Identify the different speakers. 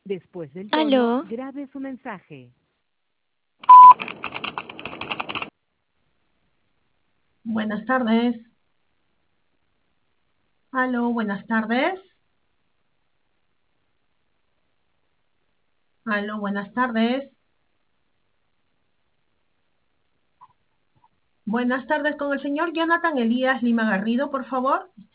Speaker 1: Después del tono,
Speaker 2: Aló,
Speaker 1: grabe su mensaje.
Speaker 3: Buenas tardes. Aló, buenas tardes. Aló, buenas tardes. Buenas tardes con el señor Jonathan Elías Lima Garrido, por favor.